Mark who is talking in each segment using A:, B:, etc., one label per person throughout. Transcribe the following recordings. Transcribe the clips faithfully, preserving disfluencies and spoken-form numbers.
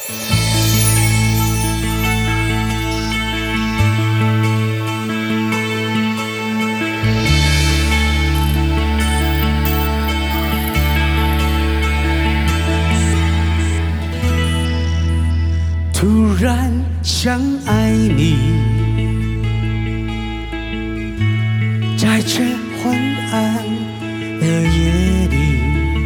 A: 突然想爱你，在这昏暗的夜里，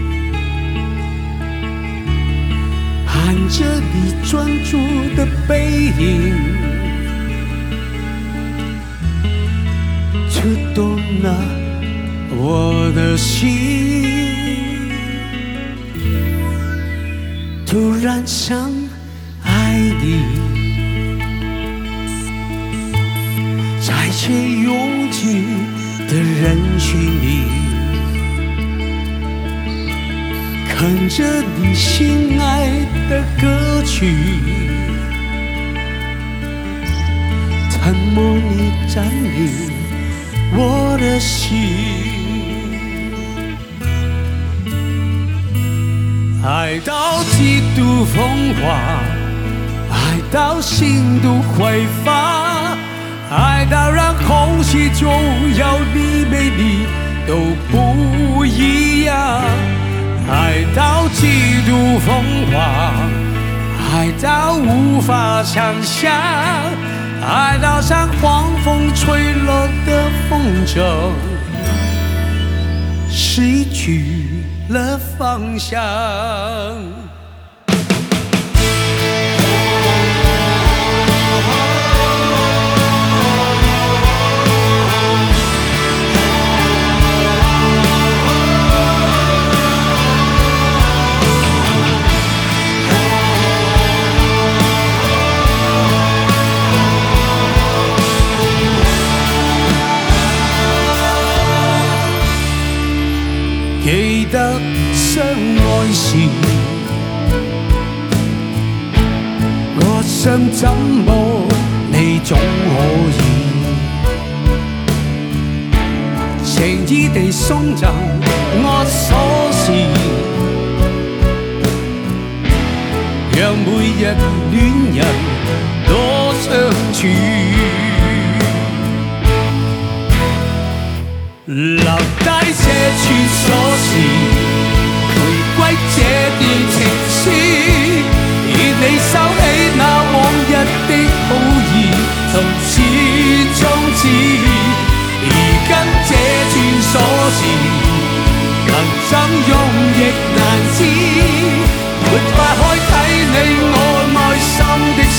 A: 看着你专注的背影，触动了我的心。突然想爱你，在这拥挤的人群里，看着你心爱的歌曲，沉默你占领我的心。爱到极度疯狂，爱到心都挥发，爱到让空气中有你没你都不一样，爱到极度疯狂，爱到无法想象，爱到像狂风吹落的风筝，失去了方向。記得相愛時，我想怎麼你總可以情意地送贈我鎖匙，讓每日戀人多相處，留低這串鎖匙，回歸這段情書，而你收起那往日的好意，從始終止。而跟這串鎖匙，能怎用亦難知，沒法開啟你我內心的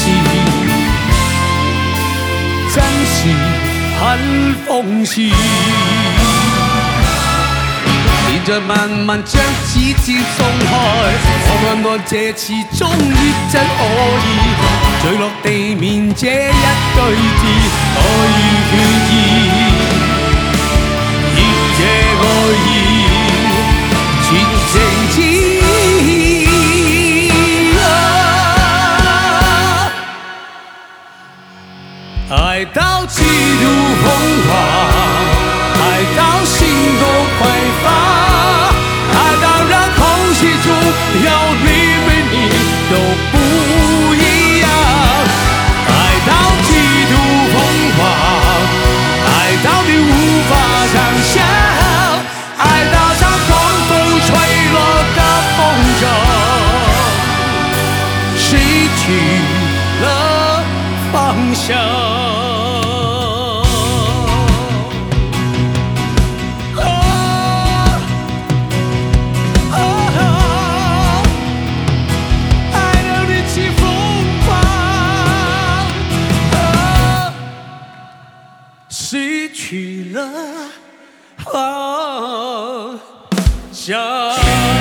A: 事，真是很諷刺。現在慢慢將紙張鬆開，我看看這次終於真可以墜落地面這一句字，我已決意，要這愛意全城知。愛到極度瘋狂，愛到心都揮發，愛到讓空氣中有你沒你都不一樣，愛到極度瘋狂，愛到你無法想象，愛到像狂風吹落的風箏，失去了方向。失去了方向。